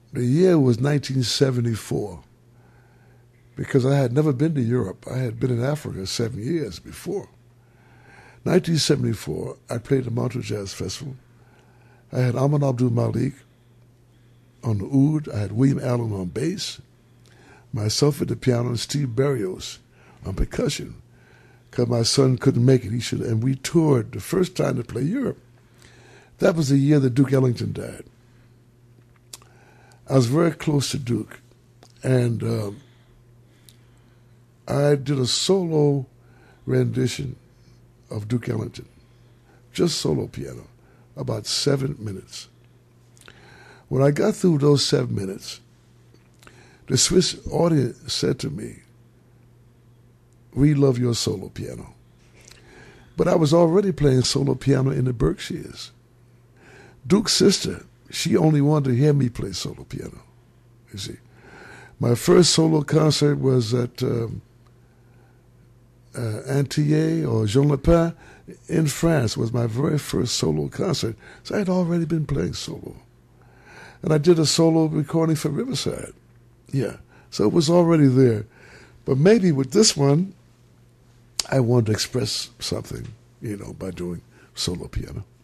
The year was 1974 because I had never been to Europe. I had been in Africa 7 years before. 1974, I played the Montreux Jazz Festival. I had Ahmad Abdul Malik on the oud. I had William Allen on bass, myself at the piano, and Steve Berrios on percussion. Because my son couldn't make it, and we toured the first time to play Europe. That was the year that Duke Ellington died. I was very close to Duke, and I did a solo rendition of Duke Ellington, just solo piano, about 7 minutes. When I got through those 7 minutes, the Swiss audience said to me, "We love your solo piano." But I was already playing solo piano in the Berkshires. Duke's sister, she only wanted to hear me play solo piano, you see. My first solo concert was at Antillais or Jean Lepin in France. Was my very first solo concert. So I had already been playing solo. And I did a solo recording for Riverside. Yeah, so it was already there. But maybe with this one, I wanted to express something, by doing solo piano.